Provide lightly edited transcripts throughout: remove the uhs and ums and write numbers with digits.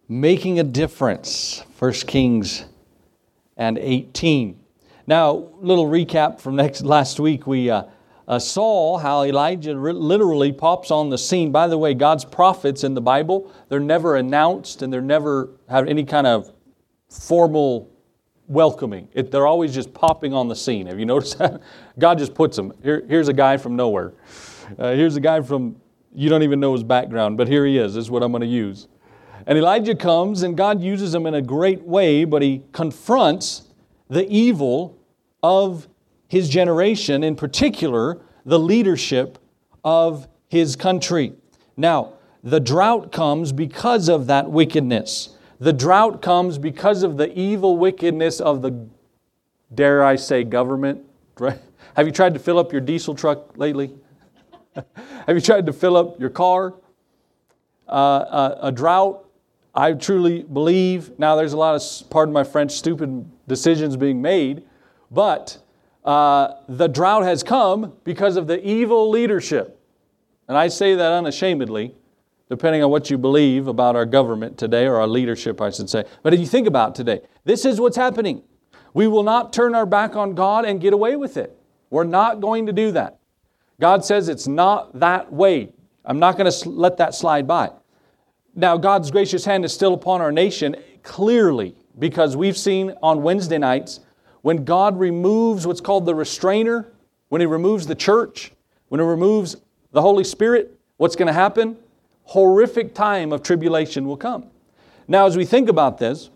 Making a difference. 1 Kings and 18. Now, little recap from last week. We saw how Elijah literally pops on the scene. By the way, God's prophets in the Bible, they're never announced and they're never have any kind of formal welcoming. They're always just popping on the scene. Have you noticed that? God just puts them. Here's a guy from nowhere. Here's a guy from, you don't even know his background, but here he is. This is what I'm going to use. And Elijah comes and God uses him in a great way, but he confronts the evil of his generation, in particular, the leadership of his country. Now, the drought comes because of that wickedness. The drought comes because of the evil wickedness of the, dare I say, government. Right? Have you tried to fill up your diesel truck lately? Have you tried to fill up your car? A drought, I truly believe, now there's a lot of, pardon my French, stupid decisions being made, but the drought has come because of the evil leadership. And I say that unashamedly, depending on what you believe about our government today, or our leadership, I should say. But if you think about today, this is what's happening. We will not turn our back on God and get away with it. We're not going to do that. God says it's not that way. I'm not going to let that slide by. Now, God's gracious hand is still upon our nation, clearly, because we've seen on Wednesday nights, when God removes what's called the restrainer, when He removes the church, when He removes the Holy Spirit, what's going to happen? Horrific time of tribulation will come. Now, as we think about this,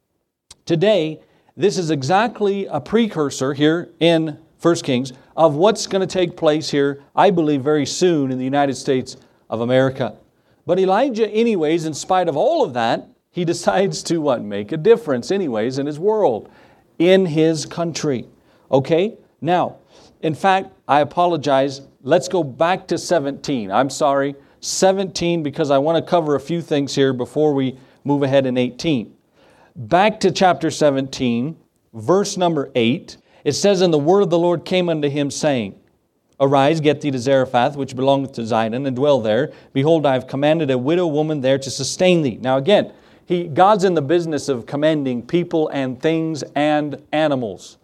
today, this is exactly a precursor here in 1 Kings of what's going to take place here, I believe, very soon in the United States of America. But Elijah, anyways, in spite of all of that, he decides to what? Make a difference anyways in his world, in his country. Okay? Now, in fact, I apologize. Let's go back to 17. I'm sorry. 17, because I want to cover a few things here before we move ahead in 18. Back to chapter 17, verse number 8. It says, "And the word of the Lord came unto him, saying, Arise, get thee to Zarephath, which belongeth to Zidon, and dwell there. Behold, I have commanded a widow woman there to sustain thee." Now again, God's in the business of commanding people and things and animals.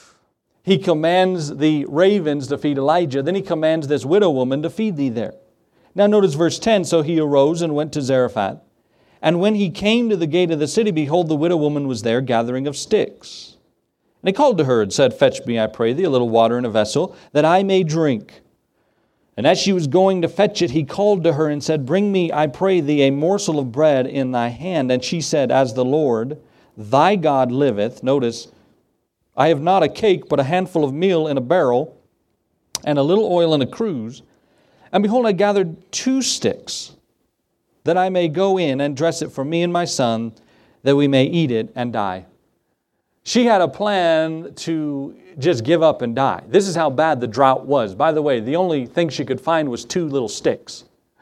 He commands the ravens to feed Elijah. Then He commands this widow woman to feed thee there. Now notice verse 10, "So he arose and went to Zarephath. And when he came to the gate of the city, behold, the widow woman was there gathering of sticks. And he called to her and said, Fetch me, I pray thee, a little water in a vessel, that I may drink. And as she was going to fetch it, he called to her and said, Bring me, I pray thee, a morsel of bread in thy hand. And she said, As the Lord thy God liveth," notice, "I have not a cake, but a handful of meal in a barrel, and a little oil in a cruse. And behold, I gathered 2 sticks, that I may go in and dress it for me and my son, that we may eat it and die." She had a plan to just give up and die. This is how bad the drought was. By the way, the only thing she could find was 2 little sticks.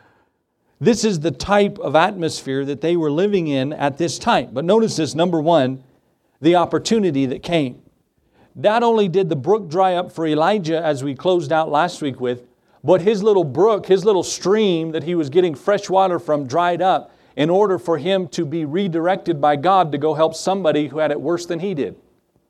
This is the type of atmosphere that they were living in at this time. But notice this, number 1, the opportunity that came. Not only did the brook dry up for Elijah, as we closed out last week with, but his little brook, his little stream that he was getting fresh water from dried up in order for him to be redirected by God to go help somebody who had it worse than he did.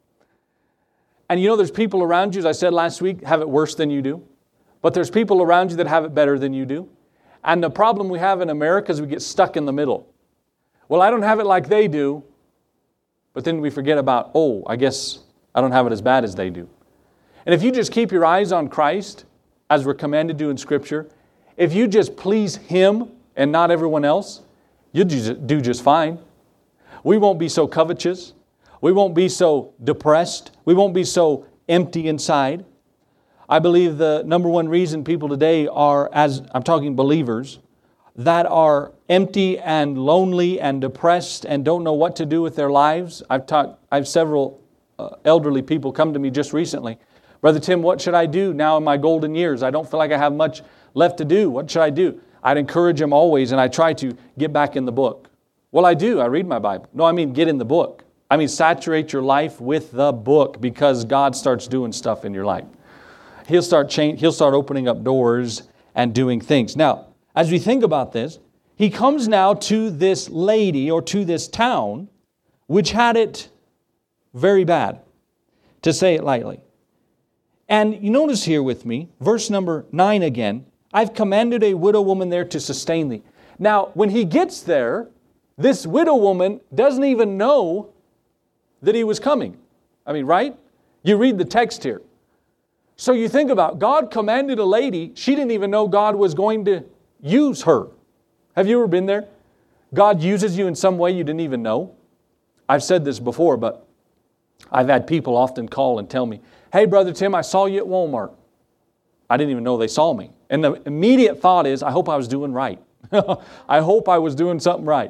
And you know, there's people around you, as I said last week, have it worse than you do. But there's people around you that have it better than you do. And the problem we have in America is we get stuck in the middle. Well, I don't have it like they do. But then we forget about, I guess I don't have it as bad as they do. And if you just keep your eyes on Christ, as we're commanded to in Scripture, if you just please Him and not everyone else, you'll do just fine. We won't be so covetous. We won't be so depressed. We won't be so empty inside. I believe the number 1 reason people today are, as I'm talking believers, that are empty and lonely and depressed and don't know what to do with their lives. I have several elderly people come to me just recently. Brother Tim, what should I do now in my golden years? I don't feel like I have much left to do. What should I do? I'd encourage them always, and I try to get back in the book. Well, I do. I read my Bible. No, I mean get in the book. I mean saturate your life with the book, because God starts doing stuff in your life. He'll start opening up doors and doing things. Now, as we think about this, he comes now to this lady or to this town which had it very bad, to say it lightly. And you notice here with me, verse number 9 again, I've commanded a widow woman there to sustain thee. Now, when he gets there, this widow woman doesn't even know that he was coming. I mean, right? You read the text here. So you think about, God commanded a lady, she didn't even know God was going to use her. Have you ever been there? God uses you in some way you didn't even know. I've said this before, but I've had people often call and tell me, hey, Brother Tim, I saw you at Walmart. I didn't even know they saw me. And the immediate thought is, I hope I was doing right. I hope I was doing something right.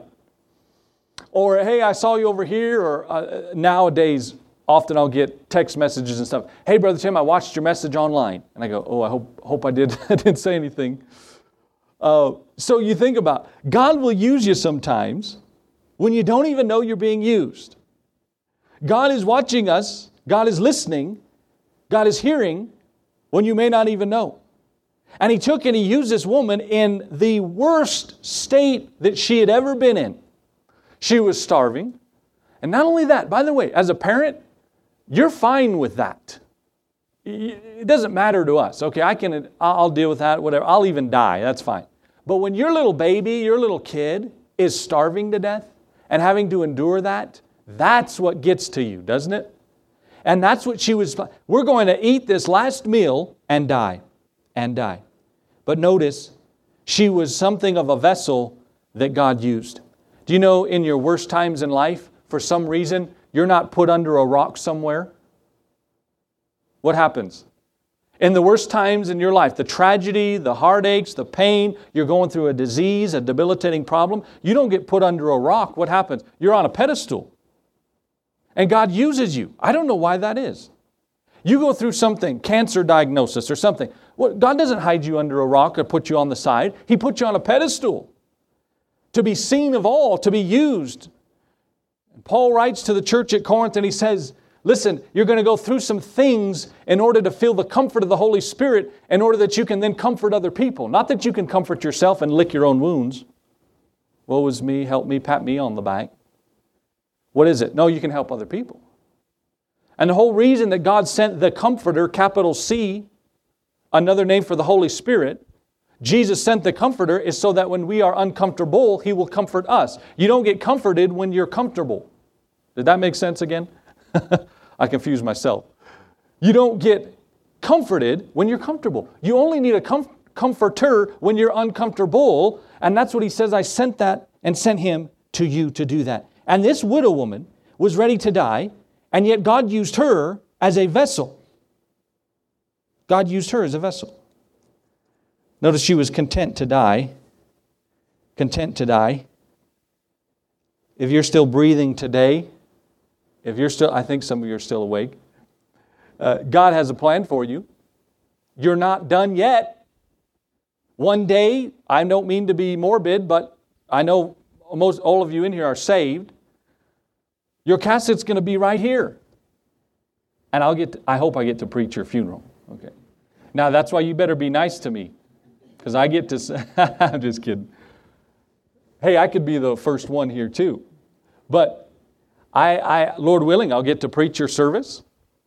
Or, hey, I saw you over here. Or nowadays, often I'll get text messages and stuff. Hey, Brother Tim, I watched your message online. And I go, oh, I hope I didn't say anything. So you think about, God will use you sometimes when you don't even know you're being used. God is watching us. God is listening. God is hearing when you may not even know. And He took and He used this woman in the worst state that she had ever been in. She was starving. And not only that, by the way, as a parent, you're fine with that. It doesn't matter to us. Okay, I'll deal with that, whatever. I'll even die. That's fine. But when your little baby, your little kid is starving to death and having to endure that, that's what gets to you, doesn't it? And that's what she was. We're going to eat this last meal and die. And die. But notice, she was something of a vessel that God used. Do you know in your worst times in life, for some reason, you're not put under a rock somewhere? What happens? In the worst times in your life, the tragedy, the heartaches, the pain, you're going through a disease, a debilitating problem, you don't get put under a rock. What happens? You're on a pedestal. And God uses you. I don't know why that is. You go through something, cancer diagnosis or something. God doesn't hide you under a rock or put you on the side. He put you on a pedestal to be seen of all, to be used. And Paul writes to the church at Corinth and he says, listen, you're going to go through some things in order to feel the comfort of the Holy Spirit in order that you can then comfort other people. Not that you can comfort yourself and lick your own wounds. Woe is me, help me, pat me on the back. What is it? No, you can help other people. And the whole reason that God sent the Comforter, capital C, another name for the Holy Spirit, Jesus sent the Comforter is so that when we are uncomfortable, He will comfort us. You don't get comforted when you're comfortable. Did that make sense again? I confused myself. You don't get comforted when you're comfortable. You only need a comforter when you're uncomfortable. And that's what He says, I sent that and sent Him to you to do that. And this widow woman was ready to die. And yet God used her as a vessel. God used her as a vessel. Notice she was content to die. Content to die. If you're still breathing today, I think some of you are still awake. God has a plan for you. You're not done yet. One day, I don't mean to be morbid, but I know almost all of you in here are saved. Your casket's going to be right here. And I hope I get to preach your funeral. Okay. Now that's why you better be nice to me. Because I get to, I'm just kidding. Hey, I could be the first one here too. But I Lord willing, I'll get to preach your service.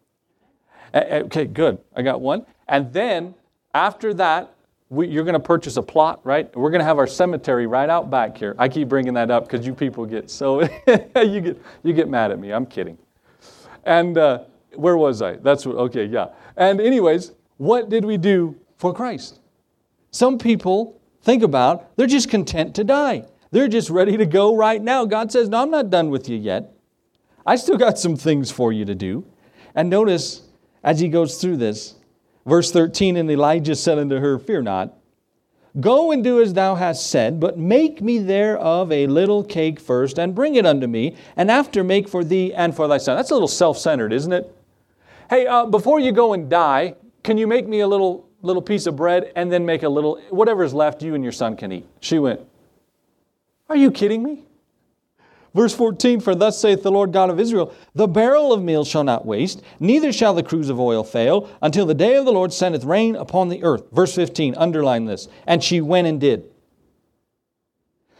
Okay, good. I got one. And then after that, you're going to purchase a plot, right? We're going to have our cemetery right out back here. I keep bringing that up because you people get so, you get mad at me. I'm kidding. And where was I? Okay, yeah. And anyways, what did we do for Christ? Some people, think about, they're just content to die. They're just ready to go right now. God says, no, I'm not done with you yet. I still got some things for you to do. And notice, as he goes through this, verse 13, and Elijah said unto her, fear not, go and do as thou hast said, but make me thereof a little cake first, and bring it unto me, and after make for thee and for thy son. That's a little self-centered, isn't it? Hey, before you go and die, can you make me a little piece of bread, and then make a little, whatever's left you and your son can eat? She went, are you kidding me? Verse 14, for thus saith the Lord God of Israel, the barrel of meal shall not waste, neither shall the cruse of oil fail, until the day of the Lord sendeth rain upon the earth. Verse 15, underline this. And she went and did.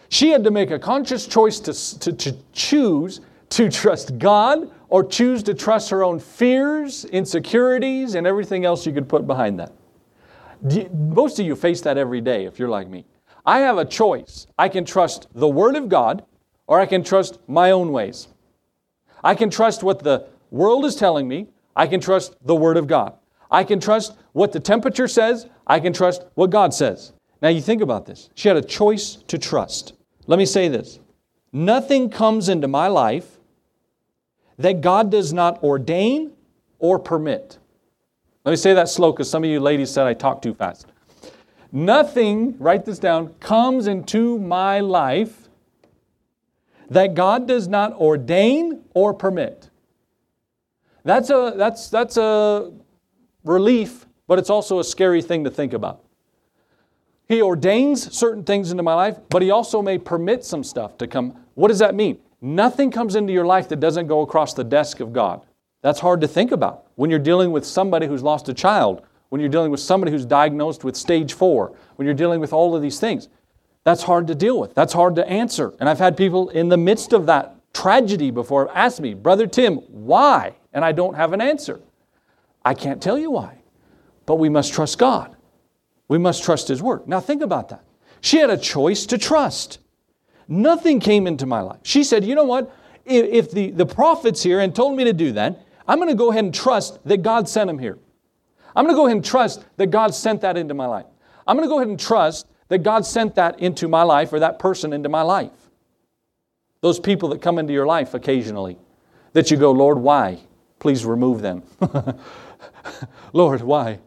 She had to make a conscious choice to choose to trust God or choose to trust her own fears, insecurities, and everything else you could put behind that. Most of you face that every day if you're like me. I have a choice. I can trust the Word of God or I can trust my own ways. I can trust what the world is telling me. I can trust the Word of God. I can trust what the temperature says. I can trust what God says. Now you think about this. She had a choice to trust. Let me say this. Nothing comes into my life that God does not ordain or permit. Let me say that slow because some of you ladies said I talk too fast. Nothing, write this down, comes into my life that God does not ordain or permit. That's a relief, but it's also a scary thing to think about. He ordains certain things into my life, but He also may permit some stuff to come. What does that mean? Nothing comes into your life that doesn't go across the desk of God. That's hard to think about when you're dealing with somebody who's lost a child, when you're dealing with somebody who's diagnosed with stage 4, when you're dealing with all of these things. That's hard to deal with. That's hard to answer. And I've had people in the midst of that tragedy before ask me, Brother Tim, why? And I don't have an answer. I can't tell you why. But we must trust God. We must trust His Word. Now think about that. She had a choice to trust. Nothing came into my life. She said, you know what? If the prophet's here and told me to do that, I'm going to go ahead and trust that God sent him here. I'm going to go ahead and trust that God sent that into my life. I'm going to go ahead and trust that God sent that into my life or that person into my life. Those people that come into your life occasionally, that you go, Lord, why? Please remove them. Lord, why?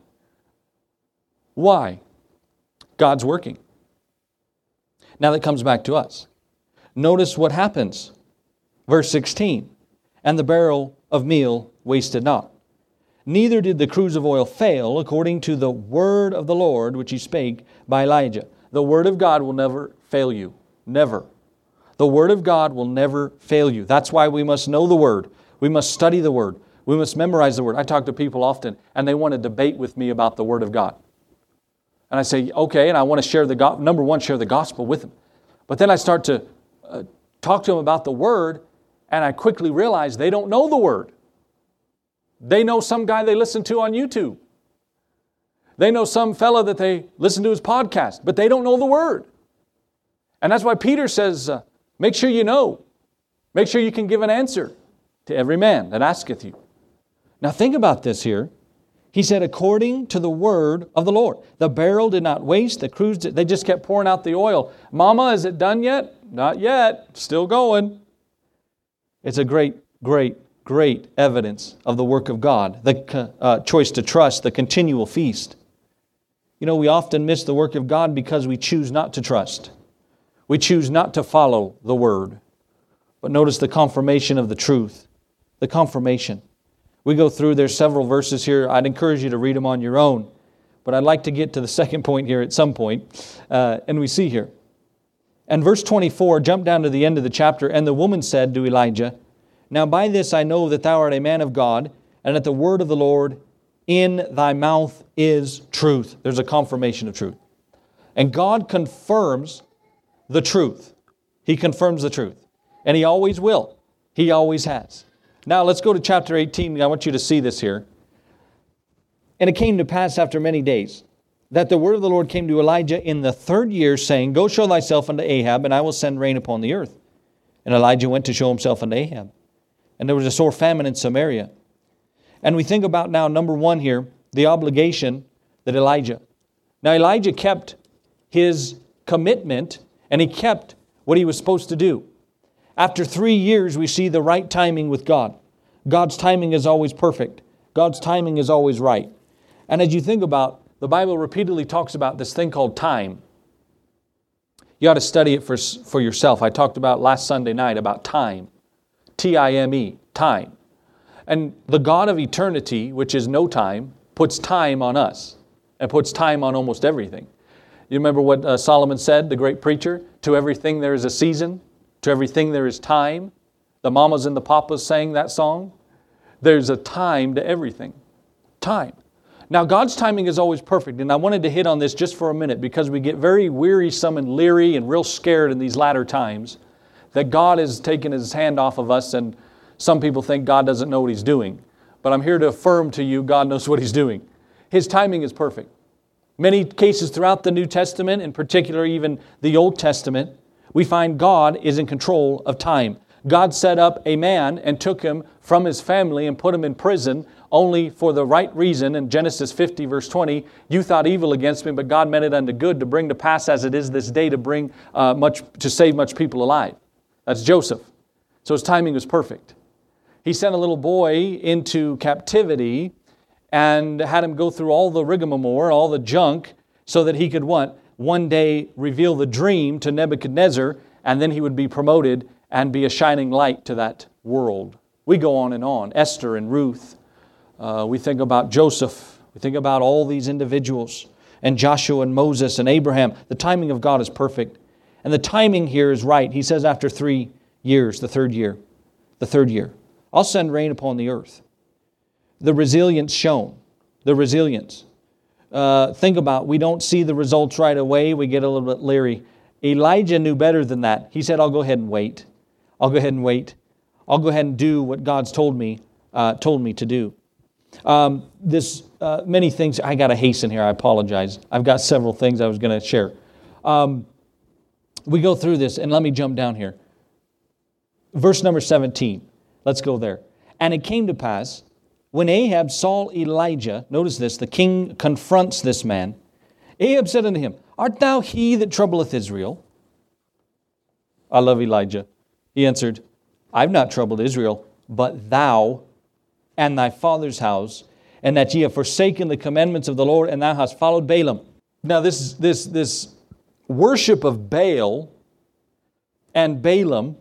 Why? God's working. Now that comes back to us. Notice what happens. Verse 16. And the barrel of meal wasted not. Neither did the cruse of oil fail, according to the word of the Lord, which He spake by Elijah. The Word of God will never fail you. Never. The Word of God will never fail you. That's why we must know the Word. We must study the Word. We must memorize the Word. I talk to people often, and they want to debate with me about the Word of God. And I say, okay, and I want to share number one, share the gospel with them. But then I start to talk to them about the Word, and I quickly realize they don't know the Word. They know some guy they listen to on YouTube. They know some fella that they listen to his podcast, but they don't know the Word. And that's why Peter says, make sure you know. Make sure you can give an answer to every man that asketh you. Now think about this here. He said, according to the word of the Lord. The barrel did not waste. The cruse, they just kept pouring out the oil. Mama, is it done yet? Not yet. Still going. It's a great evidence of the work of God. The choice to trust, the continual feast. You know, we often miss the work of God because we choose not to trust. We choose not to follow the Word. But notice the confirmation of the truth. The confirmation. We go through, there's several verses here. I'd encourage you to read them on your own. But I'd like to get to the second point here at some point. And we see here. And verse 24, jump down to the end of the chapter. And the woman said to Elijah, now by this I know that thou art a man of God, and that the word of the Lord in thy mouth is truth. There's a confirmation of truth. And God confirms the truth. He confirms the truth. And He always will. He always has. Now let's go to chapter 18. I want you to see this here. And it came to pass after many days that the word of the Lord came to Elijah in the 3rd year, saying, go show thyself unto Ahab, and I will send rain upon the earth. And Elijah went to show himself unto Ahab. And there was a sore famine in Samaria. And we think about now, number one here, the obligation that Elijah. Now Elijah kept his commitment, and he kept what he was supposed to do. After 3 years, we see the right timing with God. God's timing is always perfect. God's timing is always right. And as you think about, the Bible repeatedly talks about this thing called time. You ought to study it for yourself. I talked about last Sunday night about time. T-I-M-E, time. And the God of eternity, which is no time, puts time on us and puts time on almost everything. You remember what Solomon said, the great preacher? To everything there is a season. To everything there is time. The mamas and the papas sang that song. There's a time to everything. Time. Now, God's timing is always perfect, and I wanted to hit on this just for a minute because we get very wearisome and leery and real scared in these latter times that God has taken His hand off of us, and some people think God doesn't know what He's doing. But I'm here to affirm to you, God knows what He's doing. His timing is perfect. Many cases throughout the New Testament, in particular even the Old Testament, we find God is in control of time. God set up a man and took him from his family and put him in prison only for the right reason. In Genesis 50 verse 20, you thought evil against me, but God meant it unto good to bring to pass as it is this day to bring to save much people alive. That's Joseph. So his timing was perfect. He sent a little boy into captivity and had him go through all the rigmarole, all the junk, so that he could what? One day reveal the dream to Nebuchadnezzar, and then he would be promoted and be a shining light to that world. We go on and on. Esther and Ruth. We think about Joseph. We think about all these individuals. And Joshua and Moses and Abraham. The timing of God is perfect. And the timing here is right. He says after 3 years, the third year, I'll send rain upon the earth. The resilience shown. The resilience. Think about, we don't see the results right away. We get a little bit leery. Elijah knew better than that. He said, I'll go ahead and wait. I'll go ahead and do what God's told me to do. Many things, I got to hasten here. I apologize. I've got several things I was going to share. We go through this, and let me jump down here. Verse number 17. Let's go there. And it came to pass, when Ahab saw Elijah, notice this, the king confronts this man. Ahab said unto him, Art thou he that troubleth Israel? I love Elijah. He answered, I've not troubled Israel, but thou and thy father's house, and that ye have forsaken the commandments of the Lord, and thou hast followed Balaam. Now this worship of Baal and Balaam,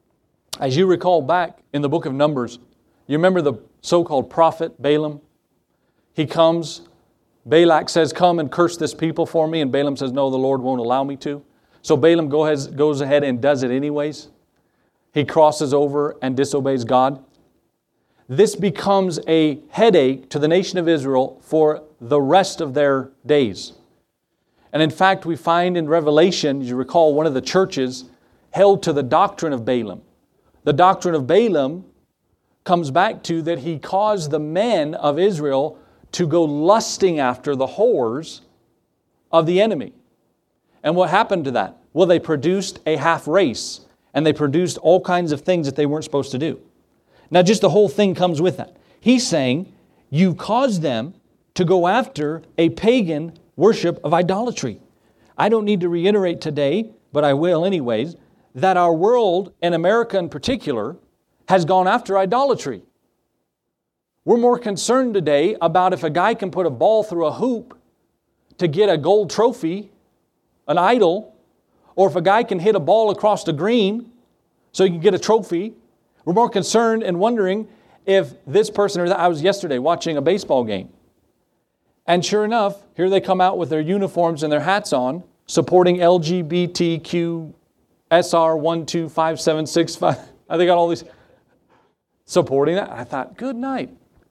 as you recall back in the book of Numbers, you remember the so-called prophet Balaam? He comes, Balak says, come and curse this people for me, and Balaam says, no, the Lord won't allow me to. So Balaam goes ahead and does it anyways. He crosses over and disobeys God. This becomes a headache to the nation of Israel for the rest of their days. And in fact, we find in Revelation, you recall, one of the churches held to the doctrine of Balaam. The doctrine of Balaam comes back to that he caused the men of Israel to go lusting after the whores of the enemy. And what happened to that? Well, they produced a half race, and they produced all kinds of things that they weren't supposed to do. Now, just the whole thing comes with that. He's saying, you caused them to go after a pagan worship of idolatry. I don't need to reiterate today, but I will anyways, that our world, and America in particular, has gone after idolatry. We're more concerned today about if a guy can put a ball through a hoop to get a gold trophy, an idol, or if a guy can hit a ball across the green so he can get a trophy. We're more concerned and wondering if this person or that. I was yesterday watching a baseball game. And sure enough, here they come out with their uniforms and their hats on, supporting LGBTQ SR 125765. They got all these supporting that. I thought, good night.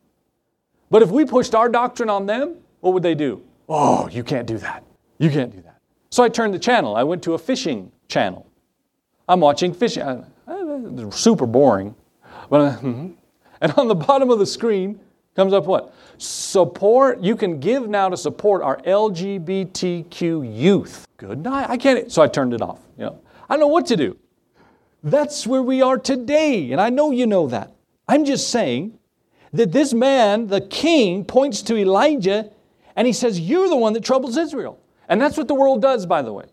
But if we pushed our doctrine on them, what would they do? Oh, you can't do that. You can't do that. So I turned the channel. I went to a fishing channel. I'm watching fishing. Super boring. And on the bottom of the screen comes up what? Support. You can give now to support our LGBTQ youth. Good night. I can't. So I turned it off. I don't know what to do. That's where we are today. And I know you know that. I'm just saying that this man, the king, points to Elijah and he says, you're the one that troubles Israel. And that's what the world does, by the way.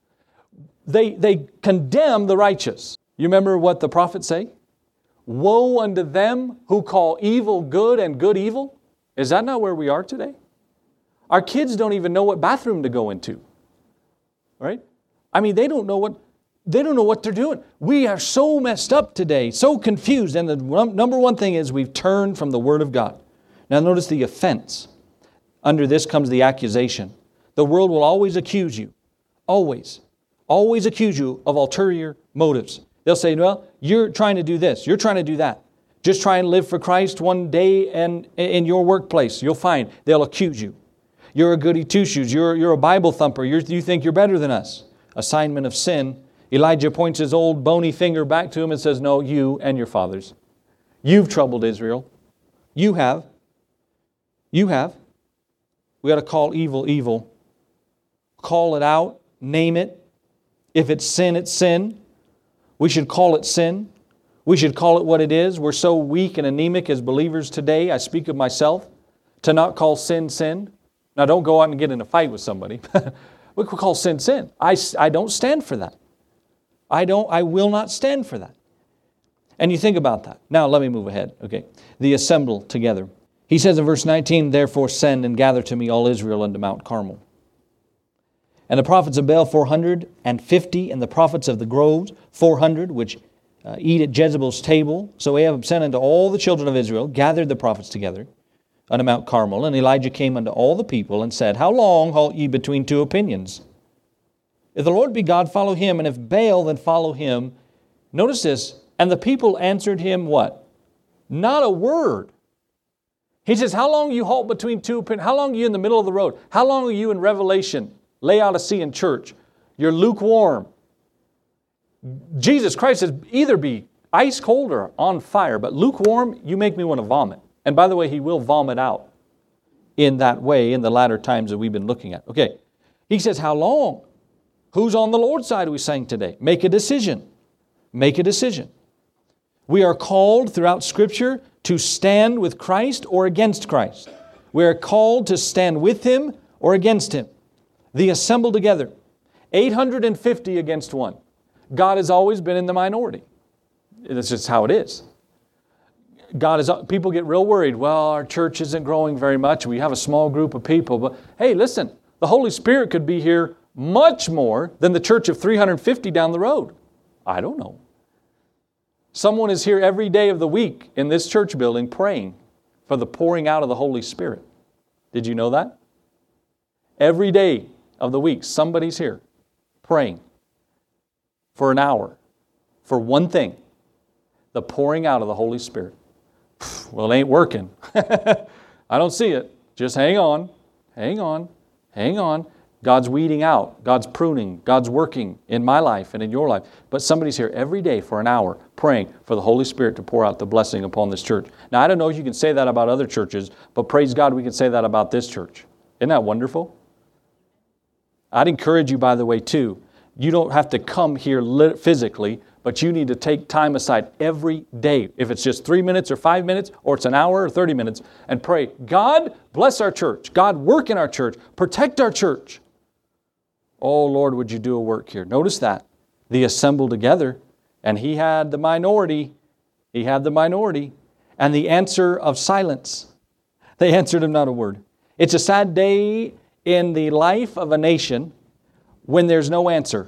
They condemn the righteous. You remember what the prophets say? Woe unto them who call evil good and good evil. Is that not where we are today? Our kids don't even know what bathroom to go into. Right? I mean, they don't know what they're doing. We are so messed up today, so confused. And the number one thing is we've turned from the Word of God. Now notice the offense. Under this comes the accusation. The world will always accuse you. Always accuse you of ulterior motives. They'll say, well, you're trying to do this. You're trying to do that. Just try and live for Christ one day and in your workplace. You'll find they'll accuse you. You're a goody two-shoes. You're a Bible thumper. You think you're better than us. Assignment of sin. Elijah points his old bony finger back to him and says, no, you and your fathers. You've troubled Israel. You have. You have. We got to call evil, evil. Call it out. Name it. If it's sin, it's sin. We should call it sin. We should call it what it is. We're so weak and anemic as believers today, I speak of myself, to not call sin, sin. Now don't go out and get in a fight with somebody. We could call sin, sin. I don't stand for that. I will not stand for that. And you think about that. Now let me move ahead. Okay. The assemble together. He says in verse 19, therefore send and gather to me all Israel unto Mount Carmel. And the prophets of Baal 450, and the prophets of the groves 400, which eat at Jezebel's table. So Ahab sent unto all the children of Israel, gathered the prophets together unto Mount Carmel. And Elijah came unto all the people and said, how long halt ye between two opinions? If the Lord be God, follow him, and if Baal, then follow him. Notice this, and the people answered him what? Not a word. He says, how long you halt between two opinions? How long are you in the middle of the road? How long are you in Revelation, Laodicean church? You're lukewarm. Jesus Christ says, either be ice cold or on fire, but lukewarm, you make me want to vomit. And by the way, he will vomit out in that way in the latter times that we've been looking at. Okay, he says, how long? Who's on the Lord's side, we sang today? Make a decision. Make a decision. We are called throughout Scripture to stand with Christ or against Christ. We are called to stand with Him or against Him. The assemble together. 850 against one. God has always been in the minority. That's just how it is. People get real worried. Well, our church isn't growing very much. We have a small group of people. But hey, listen, the Holy Spirit could be here much more than the church of 350 down the road. I don't know. Someone is here every day of the week in this church building praying for the pouring out of the Holy Spirit. Did you know that? Every day of the week, somebody's here praying for an hour for one thing, the pouring out of the Holy Spirit. Well, it ain't working. I don't see it. Just hang on, hang on, hang on. God's weeding out, God's pruning, God's working in my life and in your life. But somebody's here every day for an hour praying for the Holy Spirit to pour out the blessing upon this church. Now, I don't know if you can say that about other churches, but praise God, we can say that about this church. Isn't that wonderful? I'd encourage you, by the way, too. You don't have to come here physically, but you need to take time aside every day. If it's just 3 minutes or 5 minutes, or it's an hour or 30 minutes, and pray, God, bless our church. God, work in our church. Protect our church. Oh, Lord, would you do a work here? Notice that. They assembled together, and he had the minority. He had the minority. And the answer of silence. They answered him not a word. It's a sad day in the life of a nation when there's no answer.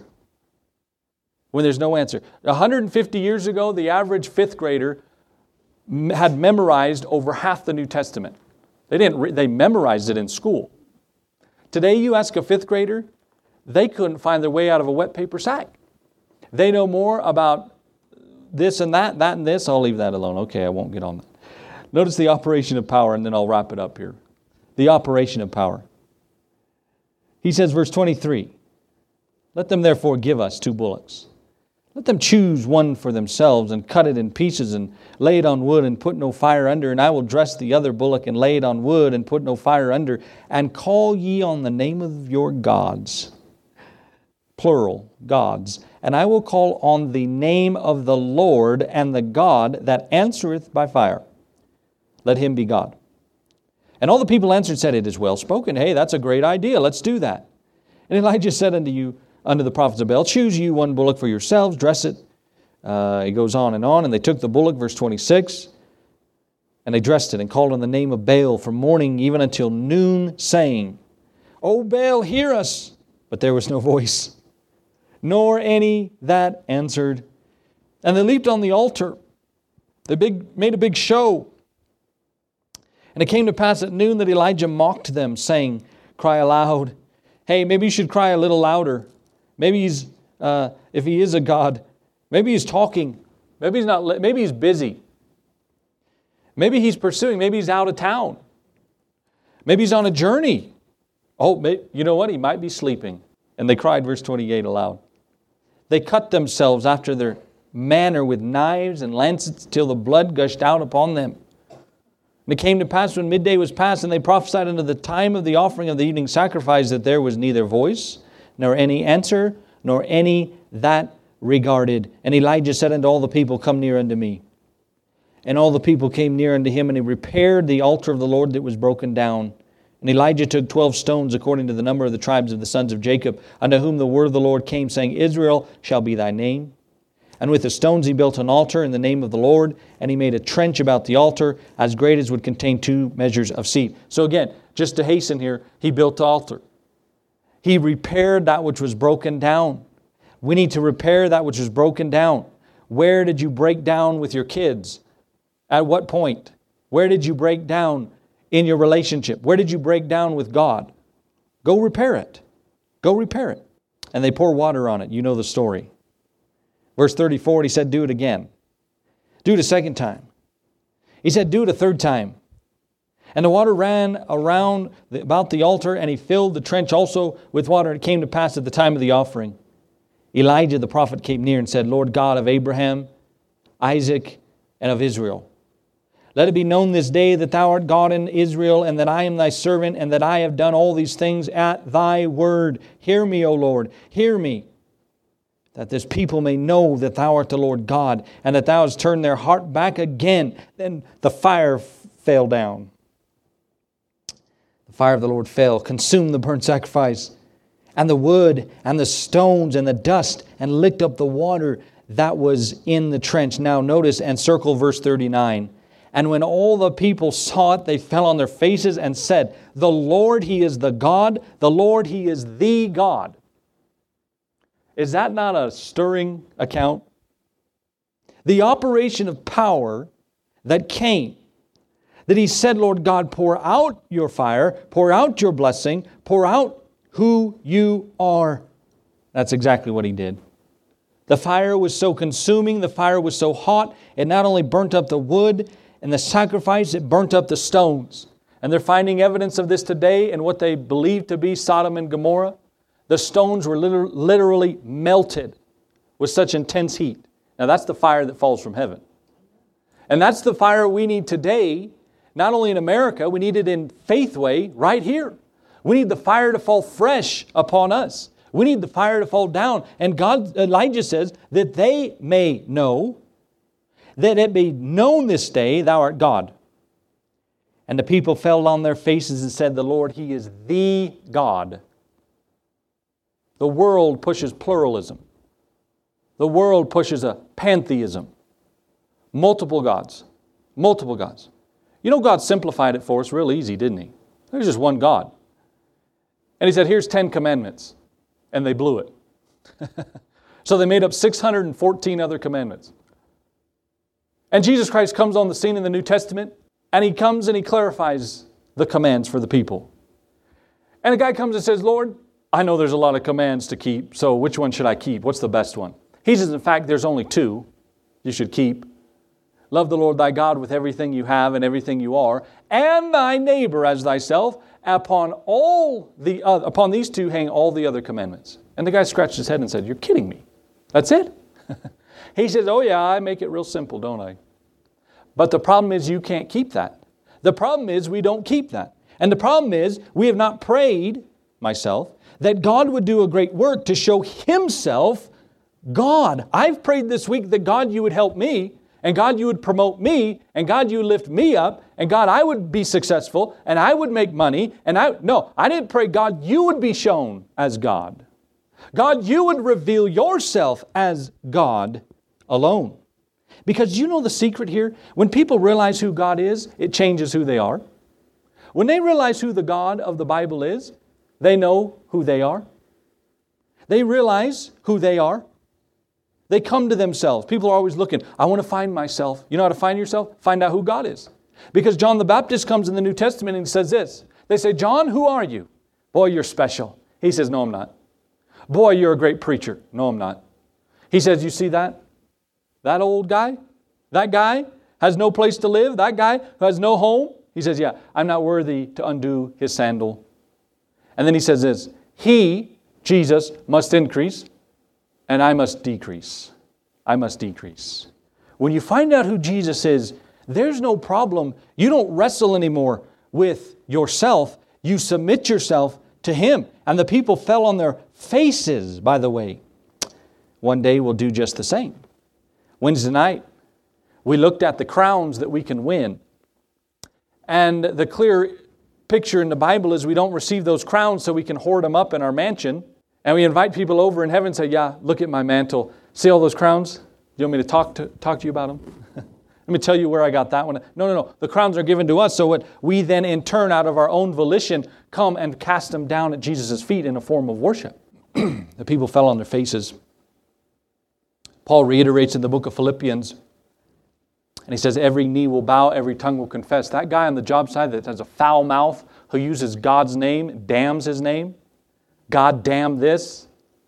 When there's no answer. 150 years ago, the average fifth grader had memorized over half the New Testament. They memorized it in school. Today, you ask a fifth grader, they couldn't find their way out of a wet paper sack. They know more about this and that and this. I'll leave that alone. Okay, I won't get on that. Notice the operation of power, and then I'll wrap it up here. The operation of power. He says, verse 23, let them therefore give us 2 bullocks. Let them choose one for themselves and cut it in pieces and lay it on wood and put no fire under. And I will dress the other bullock and lay it on wood and put no fire under. And call ye on the name of your gods. Plural, gods. And I will call on the name of the Lord and the God that answereth by fire. Let him be God. And all the people answered and said, it is well spoken. Hey, that's a great idea. Let's do that. And Elijah said unto the prophets of Baal, choose you one bullock for yourselves, dress it. It goes on. And they took the bullock, verse 26, and they dressed it and called on the name of Baal from morning even until noon, saying, O Baal, hear us. But there was no voice, nor any that answered. And they leaped on the altar. They made a big show. And it came to pass at noon that Elijah mocked them, saying, cry aloud. Hey, maybe you should cry a little louder. Maybe if he is a God, maybe he's talking. Maybe he's not. Maybe he's busy. Maybe he's pursuing. Maybe he's out of town. Maybe he's on a journey. Oh, you know what? He might be sleeping. And they cried, verse 28, aloud. They cut themselves after their manner with knives and lancets till the blood gushed out upon them. And it came to pass when midday was past, and they prophesied unto the time of the offering of the evening sacrifice, that there was neither voice, nor any answer, nor any that regarded. And Elijah said unto all the people, Come near unto me. And all the people came near unto him, and he repaired the altar of the Lord that was broken down. And Elijah took 12 stones according to the number of the tribes of the sons of Jacob, unto whom the word of the Lord came, saying, Israel shall be thy name. And with the stones he built an altar in the name of the Lord, and he made a trench about the altar as great as would contain 2 measures of seed. So again, just to hasten here, he built the altar. He repaired that which was broken down. We need to repair that which was broken down. Where did you break down with your kids? At what point? Where did you break down in your relationship? Where did you break down with God? Go repair it. Go repair it. And they pour water on it. You know the story. Verse 34, he said, do it again. Do it a second time. He said, do it a third time. And the water ran around about the altar, and he filled the trench also with water. And it came to pass at the time of the offering, Elijah the prophet came near and said, Lord God of Abraham, Isaac, and of Israel, let it be known this day that thou art God in Israel, and that I am thy servant, and that I have done all these things at thy word. Hear me, O Lord, hear me, that this people may know that thou art the Lord God, and that thou hast turned their heart back again. Then the fire fell down. The fire of the Lord fell, consumed the burnt sacrifice, and the wood, and the stones, and the dust, and licked up the water that was in the trench. Now notice and circle verse 39. And when all the people saw it, they fell on their faces and said, the Lord, He is the God. The Lord, He is the God. Is that not a stirring account? The operation of power that came, that He said, Lord God, pour out your fire, pour out your blessing, pour out who you are. That's exactly what He did. The fire was so consuming, the fire was so hot, it not only burnt up the wood and the sacrifice, it burnt up the stones. And they're finding evidence of this today in what they believe to be Sodom and Gomorrah. The stones were literally melted with such intense heat. Now that's the fire that falls from heaven. And that's the fire we need today, not only in America, we need it in Faithway right here. We need the fire to fall fresh upon us. We need the fire to fall down. And Elijah says that they may know, that it be known this day, thou art God. And the people fell on their faces and said, the Lord, He is the God. The world pushes pluralism. The world pushes a pantheism. Multiple gods. Multiple gods. You know, God simplified it for us real easy, didn't He? There's just one God. And He said, here's 10 commandments. And they blew it. So they made up 614 other commandments. And Jesus Christ comes on the scene in the New Testament, and He comes and He clarifies the commands for the people. And a guy comes and says, Lord, I know there's a lot of commands to keep, so which one should I keep? What's the best one? He says, in fact, there's only 2 you should keep. Love the Lord thy God with everything you have and everything you are, and thy neighbor as thyself. Upon these 2 hang all the other commandments. And the guy scratched his head and said, you're kidding me. That's it? He says, oh yeah, I make it real simple, don't I? But the problem is you can't keep that. The problem is we don't keep that. And the problem is we have not prayed, myself, that God would do a great work to show Himself God. I've prayed this week that God, you would help me, and God, you would promote me, and God, you would lift me up, and God, I would be successful, and I would make money, I didn't pray, God, you would be shown as God. God, you would reveal yourself as God alone. Because you know the secret here? When people realize who God is, it changes who they are. When they realize who the God of the Bible is, they know who they are. They realize who they are. They come to themselves. People are always looking, I want to find myself. You know how to find yourself? Find out who God is. Because John the Baptist comes in the New Testament and says this. They say, John, who are you? Boy, you're special. He says, no, I'm not. Boy, you're a great preacher. No, I'm not. He says, you see that? That old guy? That guy? has no place to live, that guy who has no home, he says, yeah, I'm not worthy to undo his sandal. And then he says this, He, Jesus, must increase, and I must decrease. I must decrease. When you find out who Jesus is, there's no problem. You don't wrestle anymore with yourself. You submit yourself to Him. And the people fell on their faces, by the way. One day we'll do just the same. Wednesday night, we looked at the crowns that we can win. And the clear picture in the Bible is we don't receive those crowns so we can hoard them up in our mansion. And we invite people over in heaven and say, yeah, look at my mantle. See all those crowns? You want me to talk to you about them? Let me tell you where I got that one. No. The crowns are given to us so what we then in turn out of our own volition come and cast them down at Jesus' feet in a form of worship. The people fell on their faces. Paul reiterates in the book of Philippians, and he says, every knee will bow, every tongue will confess. That guy on the job site that has a foul mouth, who uses God's name, damns His name. God damn this.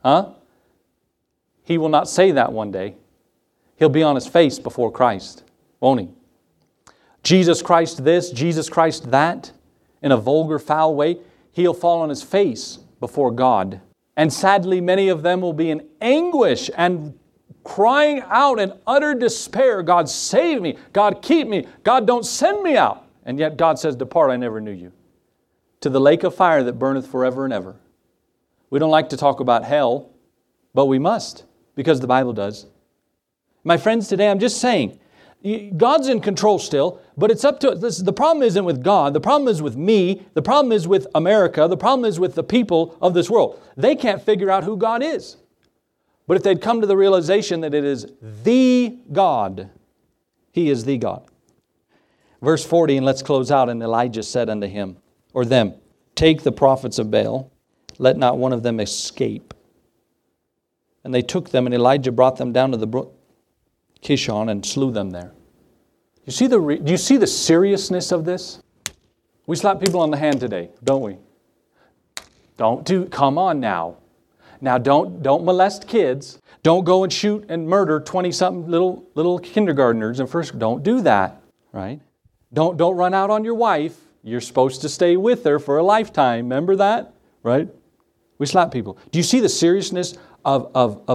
He will not say that one day. He'll be on his face before Christ, won't he? Jesus Christ this, Jesus Christ that, in a vulgar, foul way. He'll fall on his face before God. And sadly, many of them will be in anguish and crying out in utter despair, God save me, God keep me, God don't send me out. And yet God says, depart, I never knew you, to the lake of fire that burneth forever and ever. We don't like to talk about hell, but we must, because the Bible does. My friends, today I'm just saying, God's in control still, but it's up to us. The problem isn't with God. The problem is with me. The problem is with America. The problem is with the people of this world. They can't figure out who God is. But if they'd come to the realization that it is the God, He is the God. Verse 40, and let's close out. And Elijah said unto him, or them, take the prophets of Baal, let not one of them escape. And they took them, and Elijah brought them down to the brook Kishon and slew them there. Do you see the seriousness of this? We slap people on the hand today, don't we? Come on now. Now don't molest kids. Don't go and shoot and murder 20-something little kindergartners and first. Don't do that, right? Don't run out on your wife. You're supposed to stay with her for a lifetime. Remember that, right? We slap people. Do you see the seriousness of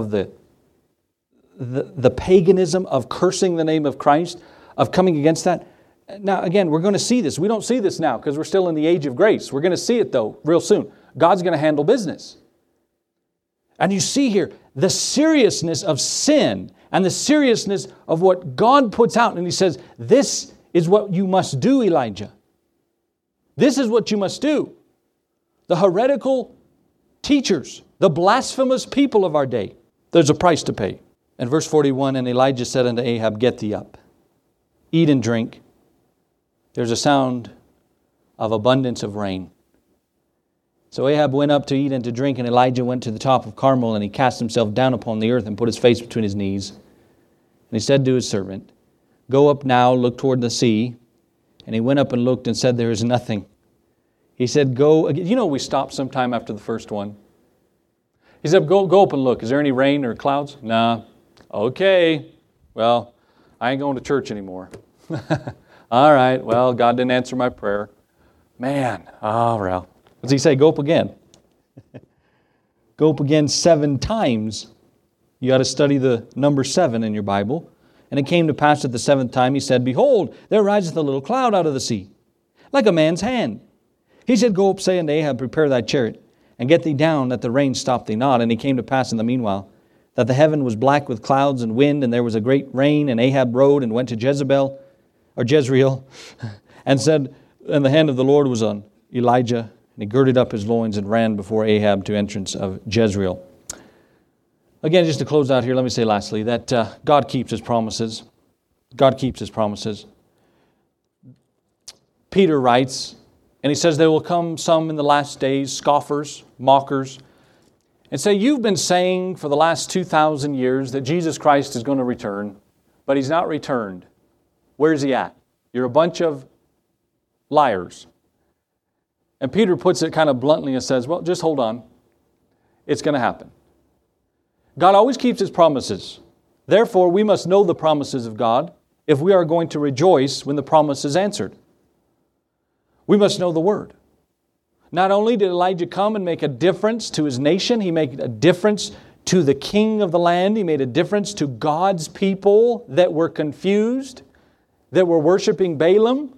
the paganism of cursing the name of Christ, of coming against that? Now, again, we're going to see this. We don't see this now because we're still in the age of grace. We're going to see it, though, real soon. God's going to handle business. And you see here the seriousness of sin and the seriousness of what God puts out. And He says, this is what you must do, Elijah. This is what you must do. The heretical teachers, the blasphemous people of our day, there's a price to pay. And verse 41, and Elijah said unto Ahab, get thee up, eat and drink. There's a sound of abundance of rain. So Ahab went up to eat and to drink, and Elijah went to the top of Carmel, and he cast himself down upon the earth and put his face between his knees. And he said to his servant, go up now, look toward the sea. And he went up and looked and said, there is nothing. He said, go again. You know, we stopped sometime after the first one. He said, go up and look. Is there any rain or clouds? Nah. Okay. Well, I ain't going to church anymore. All right. Well, God didn't answer my prayer. Man. Oh, well. What does He say? Go up again. Go up again 7 times. You got to study the number 7 in your Bible. And it came to pass at the 7th time, he said, behold, there riseth a little cloud out of the sea, like a man's hand. He said, go up, say unto Ahab, prepare thy chariot, and get thee down, that the rain stop thee not. And it came to pass in the meanwhile, that the heaven was black with clouds and wind, and there was a great rain, and Ahab rode and went to Jezreel, and said, and the hand of the Lord was on Elijah, and he girded up his loins and ran before Ahab to entrance of Jezreel. Again, just to close out here, let me say lastly that God keeps His promises. God keeps His promises. Peter writes, and he says, there will come some in the last days, scoffers, mockers, and say, you've been saying for the last 2,000 years that Jesus Christ is going to return, but He's not returned. Where's He at? You're a bunch of liars. And Peter puts it kind of bluntly and says, well, just hold on. It's going to happen. God always keeps His promises. Therefore, we must know the promises of God. if we are going to rejoice when the promise is answered. We must know the Word. Not only did Elijah come and make a difference to his nation, he made a difference to the king of the land. He made a difference to God's people that were confused, that were worshiping Balaam.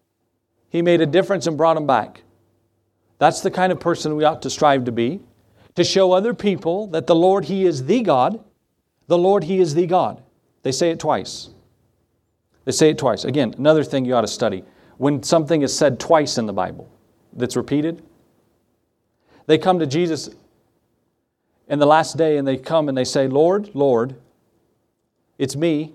He made a difference and brought them back. That's the kind of person we ought to strive to be, to show other people that the Lord, He is the God. The Lord, He is the God. They say it twice. They say it twice. Again, another thing you ought to study. When something is said twice in the Bible, that's repeated, they come to Jesus in the last day and they come and they say, Lord, Lord, it's me.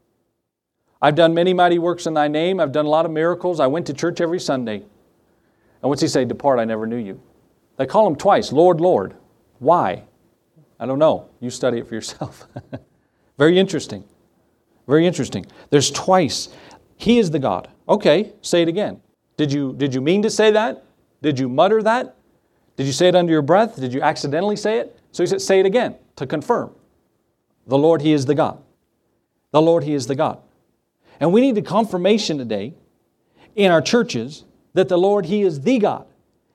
I've done many mighty works in Thy name. I've done a lot of miracles. I went to church every Sunday. And what's He say? Depart, I never knew you. They call Him twice, Lord, Lord. Why? I don't know. You study it for yourself. Very interesting. Very interesting. There's twice. He is the God. Okay, say it again. Did you mean to say that? Did you mutter that? Did you say it under your breath? Did you accidentally say it? So He said, say it again to confirm. The Lord, He is the God. The Lord, He is the God. And we need a confirmation today in our churches that the Lord, He is the God.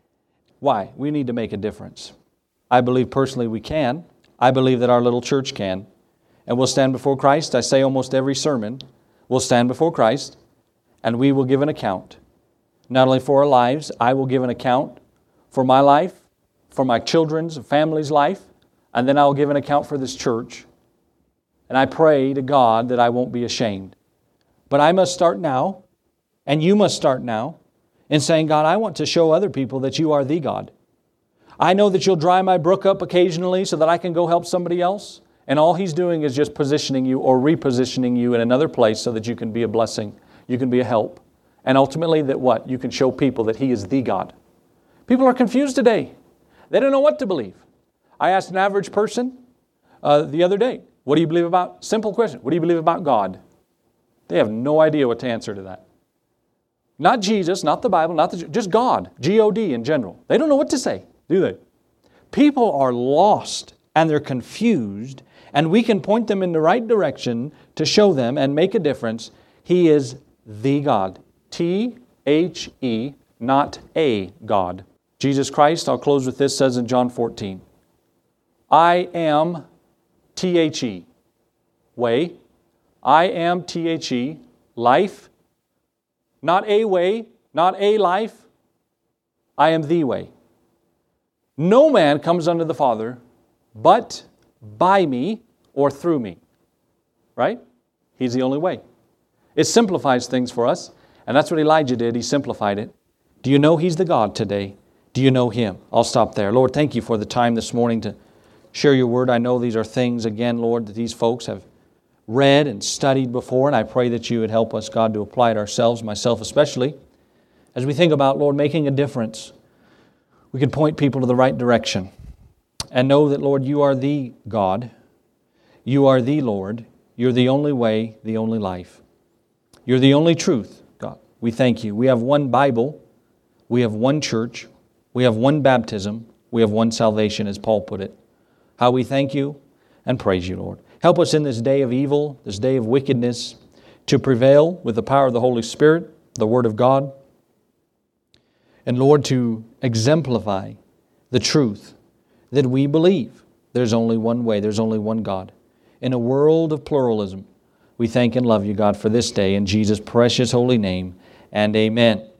Why? We need to make a difference. I believe personally we can. I believe that our little church can. And we'll stand before Christ. I say almost every sermon, we'll stand before Christ and we will give an account. Not only for our lives, I will give an account for my life, for my children's and family's life, and then I'll give an account for this church. And I pray to God that I won't be ashamed. But I must start now, and you must start now, in saying, God, I want to show other people that You are the God. I know that You'll dry my brook up occasionally so that I can go help somebody else. And all He's doing is just positioning you or repositioning you in another place so that you can be a blessing, you can be a help. And ultimately that what? You can show people that He is the God. People are confused today. They don't know what to believe. I asked an average person the other day, what do you believe about? Simple question. What do you believe about God? They have no idea what to answer to that. Not Jesus, not the Bible, just God. G-O-D in general. They don't know what to say, do they? People are lost and they're confused, and we can point them in the right direction to show them and make a difference. He is the God. T-H-E, not a God. Jesus Christ, I'll close with this, says in John 14, I am T-H-E, way. I am T-H-E, life. Not a way, not a life. I am the way. No man comes unto the Father but by me or through me. Right? He's the only way. It simplifies things for us, and that's what Elijah did. He simplified it. Do you know He's the God today? Do you know Him? I'll stop there. Lord, thank You for the time this morning to share Your Word. I know these are things, again, Lord, that these folks have read and studied before, and I pray that You would help us, God, to apply it ourselves, myself especially, as we think about, Lord, making a difference. We can point people to the right direction and know that, Lord, You are the God. You are the Lord. You're the only way, the only life. You're the only truth, God. We thank You. We have one Bible. We have one church. We have one baptism. We have one salvation, as Paul put it. How we thank You and praise You, Lord. Help us in this day of evil, this day of wickedness, to prevail with the power of the Holy Spirit, the Word of God. And Lord, to exemplify the truth that we believe there's only one way, there's only one God. In a world of pluralism, we thank and love You, God, for this day in Jesus' precious holy name, and amen.